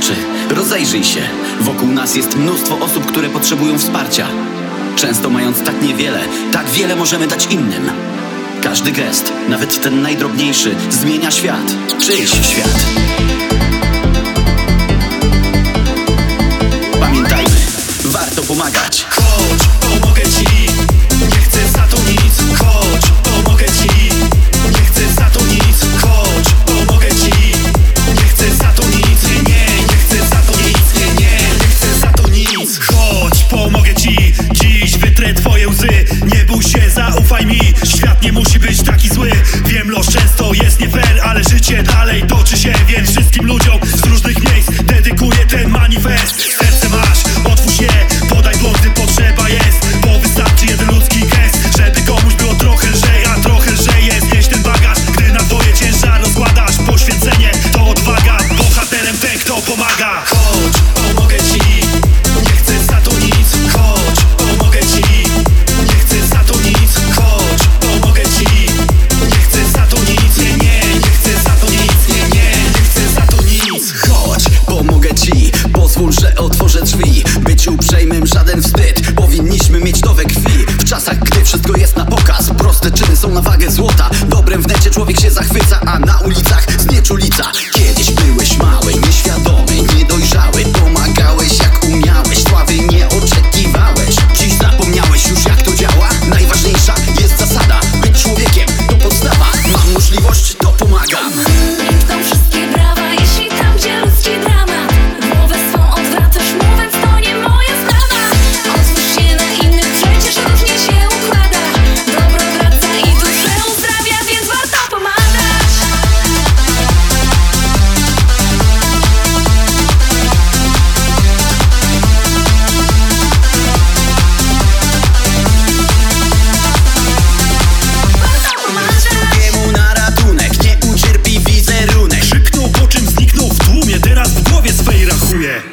oczy, rozejrzyj się. Wokół nas jest mnóstwo osób, które potrzebują wsparcia. Często mając tak niewiele, tak wiele możemy dać innym. Każdy gest, nawet ten najdrobniejszy, zmienia świat. Czyjś świat. Pamiętajmy, warto pomagać. Chodź, pomogę ci, nie chcę za to nic. Chodź, pomogę ci, nie chcę za to nic. Chodź, pomogę ci, nie chcę za to nic. Nie chcę za to nic. Nie chcę za to nic. Chodź, pomogę ci, dziś wytrę twoje łzy. Nie bój się, zaufaj mi, świat nie musi być taki zły. Wiem, los często jest nie fair, ale życie dalej toczy się. Więc wszystkim ludziom z różnych miejsc dedykuję ten manifest. Serce masz, otwórz je, podaj dłoń, gdy potrzeba jest. Bo wystarczy jeden ludzki gest, żeby komuś było trochę lżej. A trochę lżej jest nieść ten bagaż, gdy na twoje ciężar rozkładasz. Poświęcenie to odwaga, bohaterem ten, kto pomaga. Chodź, pomogę ci, nie chcę za to nic. Chodź, pomogę ci, nie chcę za to nic. Chodź, pomogę ci, nie chcę za to nic. Nie chcę za to nic. Nie chcę za to nic. Chodź, pomogę ci, pozwól, że otworzę drzwi. Być uprzejmym żaden wstyd, powinniśmy mieć to we krwi. W czasach, gdy wszystko jest na pokaz, proste czyny są na wagę złota. Dobrem w necie człowiek się zachwyca, a na ulicach znieczulica. Kiedyś byłeś mały, nieświadomy, niedojrzały. Pomagałeś jak umiałeś, sławy nie oczekiwałeś. Dziś zapomniałeś już jak to działa. Najważniejsza jest zasada, być człowiekiem to podstawa. Mam możliwość, to pomagam. Są wszystkie brawa, jeśli tam, gdzie ludzki dramat. Głowę swą odwracasz, mówiąc, to nie moja sprawa. Otwórz się na innych, przecież różnie się układa. Dobro wraca i duszę uzdrawia, więc warto pomagać. Warto pomagać. Drugiemu na ratunek, nie ucierpi wizerunek. Krzyknął, po czym zniknął w tłumie, teraz w głowie swej rachuje.